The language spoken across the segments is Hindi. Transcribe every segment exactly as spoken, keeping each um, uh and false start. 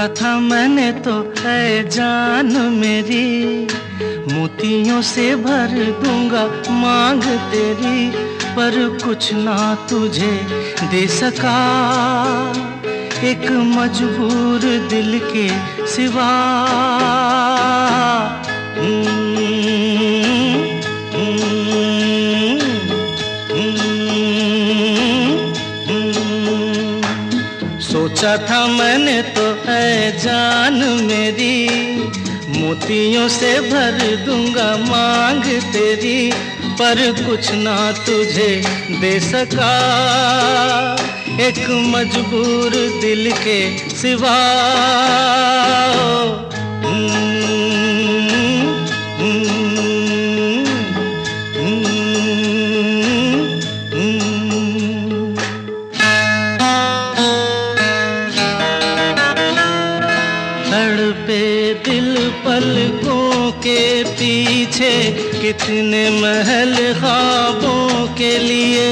सोचा था मैंने तो है जान मेरी, मोतियों से भर दूंगा मांग तेरी, पर कुछ ना तुझे दे सका एक मजबूर दिल के सिवा। सोचा था मैंने तो है जान मेरी, मोतियों से भर दूंगा मांग तेरी, पर कुछ ना तुझे दे सका एक मजबूर दिल के सिवा। तड़पे दिल पलकों के पीछे, कितने महल ख्वाबों के लिए।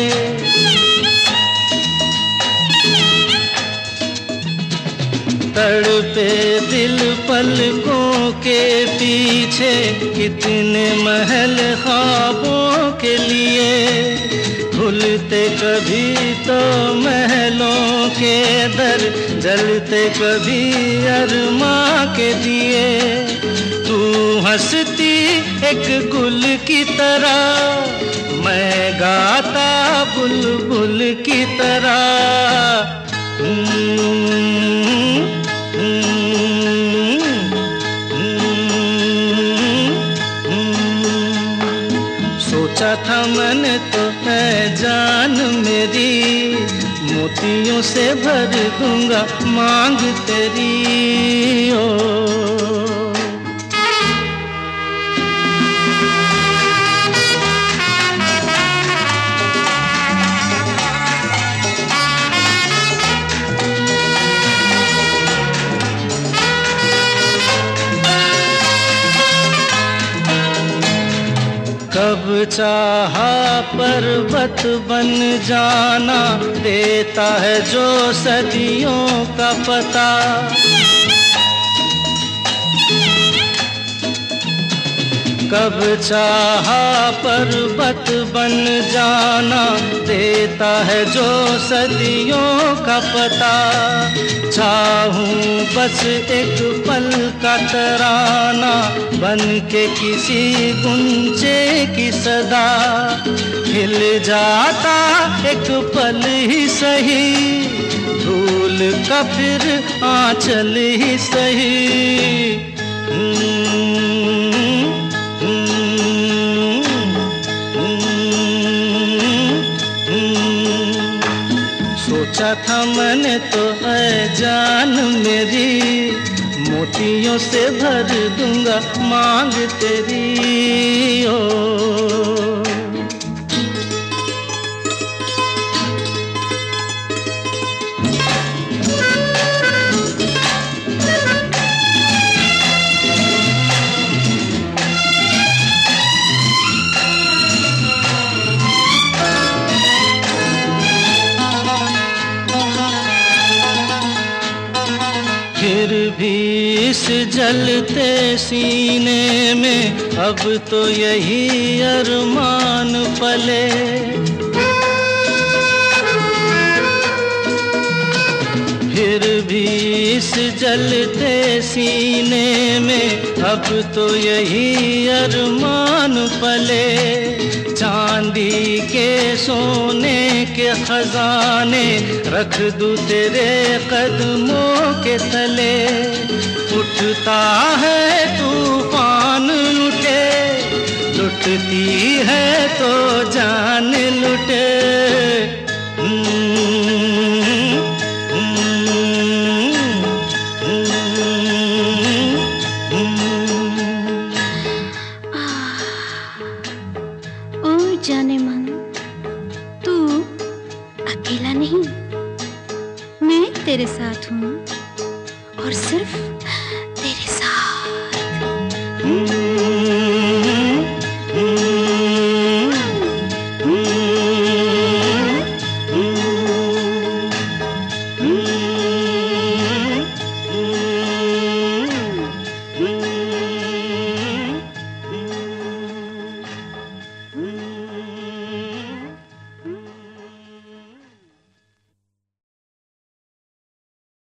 तड़पे दिल पलकों के पीछे, कितने महल ख्वाबों के लिए। खुलते कभी तो महलों के दर, जलते कभी अरमा के दिए। तू हंसती एक गुल की तरह, मैं गाता बुलबुल की तरह। सोचा था मैंने तो है जान मेरी, मोतियों से भर दूंगा मांग तेरी। ओ कब चाहा पर्वत बन जाना, देता है जो सदियों का पता। कब चाहा पर्वत बन जाना, देता है जो सदियों का पता। चाहूं बस एक पल का तराना, बन के किसी गुंजे की सदा। हिल जाता एक पल ही सही, धूल का फिर आंचल ही सही। सोचा था मैंने तो है जान मेरी, मोतियों से भर दूंगा मांग तेरी। ओ फिर भी इस जलते सीने में अब तो यही अरमान पले। फिर भी इस जलते सीने में अब तो यही अरमान पले। चांदी के सोने के खजाने रख दूं तेरे कदमों के तले। उठता है तूफान लुटे, लुटती है तो जान लुटे। जाने मन, तू अकेला नहीं, मैं तेरे साथ हूँ और सिर्फ तेरे साथ।